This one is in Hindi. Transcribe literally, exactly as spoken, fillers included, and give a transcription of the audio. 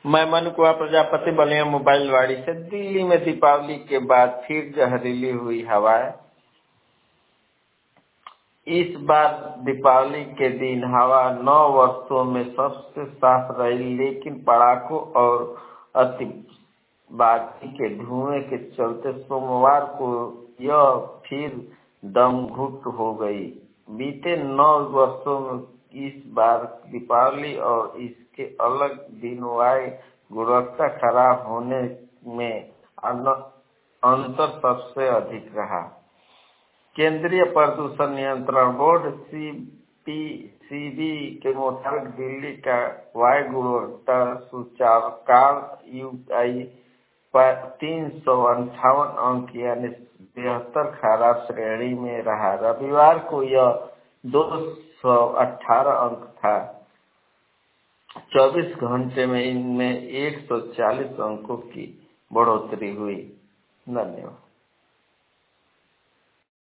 मैं मनुकुआ प्रजापति बलिया मोबाइल वाड़ी से। दिल्ली में दीपावली के बाद फिर जहरीली हुई हवाएं। इस बार दीपावली के दिन हवा नौ वर्षों में सबसे साफ रही, लेकिन पटाखों और आतिशबाजी के धुएं के चलते सोमवार को यह फिर दमघुट हो गई। बीते नौ वर्षों में इस बार दीपावली और इसके अलग दिन वायु गुणवत्ता खराब होने में अंतर सबसे अधिक रहा। केंद्रीय प्रदूषण नियंत्रण board C P C B के मुताबिक दिल्ली का वायु गुणवत्ता सूचकांक यू आई तीन सौ अंठावन अंक यानी बेहतर खराब श्रेणी में रहा। रविवार को यह दो सौ अठारह अंक था। चौबीस घंटे में इनमें एक सौ चालीस अंकों की बढ़ोतरी हुई। धन्यवाद।